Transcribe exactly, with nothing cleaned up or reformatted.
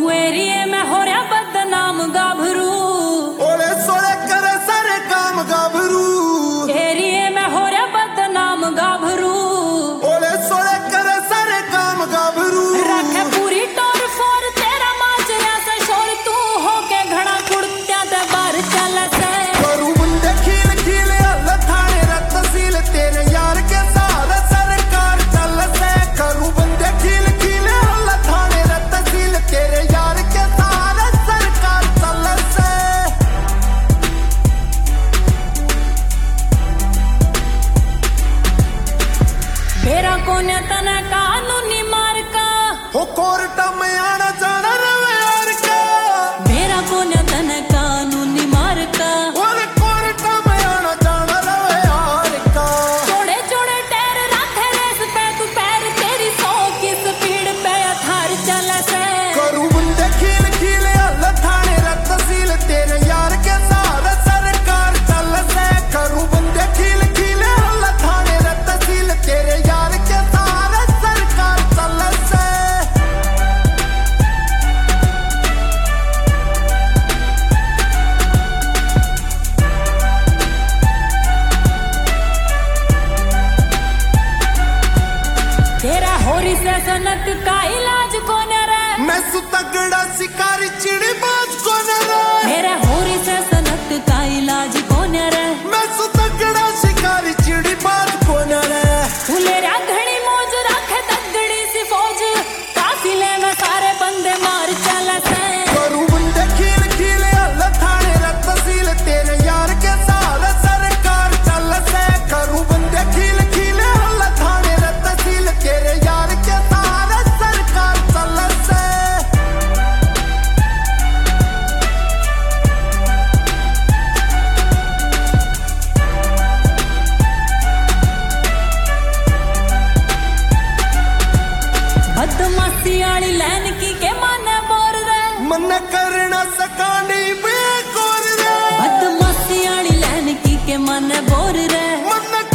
तू एरिए में हो रहा बदनाम गाभरू, ओले सोले करे सारे काम गाभरू, एरिए में हो रहा बदनाम गाभरू, ओले सोले करे सारे काम गाभरू। रखे पूरी टोर फोर तेरा माचरिया से शोर, तू होके घड़ा कुड़त्या ते बाहर चल से करू बंदे खील खील हल थाने रत सील तेरे यार के साथ सरकार चल से, करू बंदे खील खील हल थाने रत सील तेरे यार के साथ सरकार चल से। मेरा कोने तना कानूनी मार का हो कोर्ट में आना जाना रवे यार का, मेरा कोने तना कानूनी मार का, ओले कोर्ट में आना जाना रवे यार का। जोड़े जोड़े टैर रखे रेस पे तू पैर, तेरी सौ की स्पीड पे थार चल से करू बंदे खील खील हल थाने रत सील तेरे यार के साथ सरकार चल से, करू बंदे खील खील हल थाने रत सील तेरे यार के साथ सरकार चल से। तेरा होरी से सनत का इलाज कौन रे, मैं सुतगड़ा शिकारी चिड़ी बाज कौन रे, मेरा होरी से सनत का इलाज कौन रे, मैं सुतगड़ा शिकारी चिड़ी बाज कौन रे। फुलेरा घड़ी मौज रखे तगड़ी सी फौज, काफिले में सारे बंदे मार चल से करू बंदे खील खील हल थाने रत सील तेरे यार के साथ सरकार चल से, करू बंदे खील खील हल थाने रत सील तेरे यार के साथ सरकार चल से। बदमाशी आली लैन की के माने बोर रे, मन करना सकानी बेकोर रे, बदमाशी आली लैन की के माने बोर रे, मन